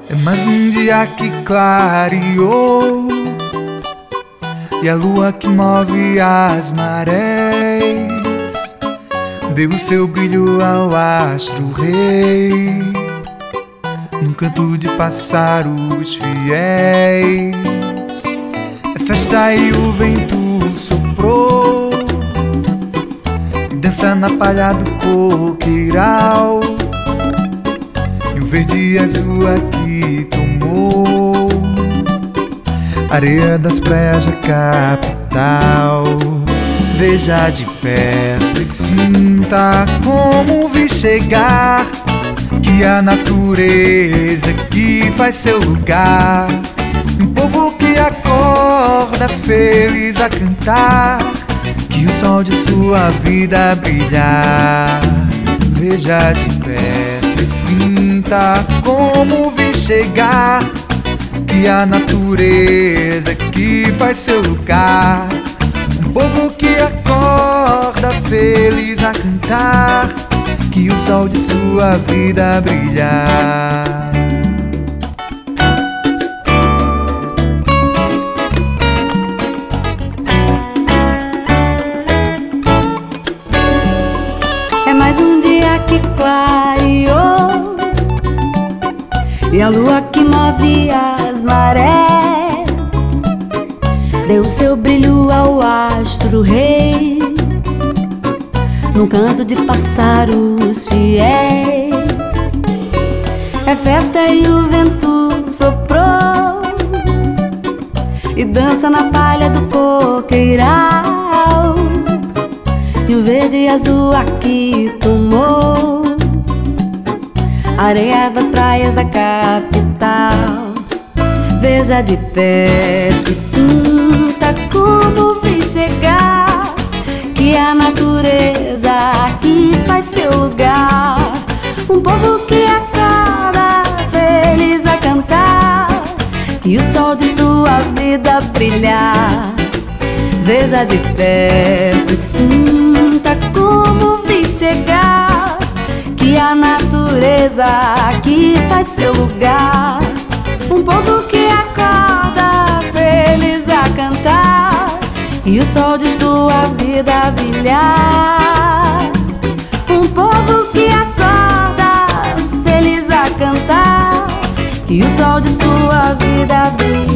É mais um dia que clareou e a lua que move as marés deu o seu brilho ao astro rei, num canto de pássaros fiéis. É festa e o vento soprou, dança na palha do coqueiral, e o verde e azul aqui tomou areia das praias da capital. Veja de perto e sinta como vi chegar, que a natureza aqui faz seu lugar. Um povo que acorda feliz a cantar, que o sol de sua vida brilhar. Veja de perto e sinta como vi chegar, que a natureza aqui faz seu lugar. Um povo que acorda feliz a cantar, que o sol de sua vida brilhar. É mais um dia que clareou e a lua que move as marés deu seu brilho ao astro rei, num canto de pássaros fiéis. É festa e o vento soprou e dança na palha do coqueiral, e o verde e azul aqui tomou areia das praias da capital. Veja de perto e sinta como vi chegar, que a natureza aqui faz seu lugar. Um povo que acorda feliz a cantar, e o sol de sua vida brilhar. Veja de perto e sinta como vi chegar, que a natureza aqui faz seu lugar. Um povo que acorda feliz a cantar, e o sol de sua vida brilhar. Um povo que acorda feliz a cantar, e o sol de sua vida brilhar.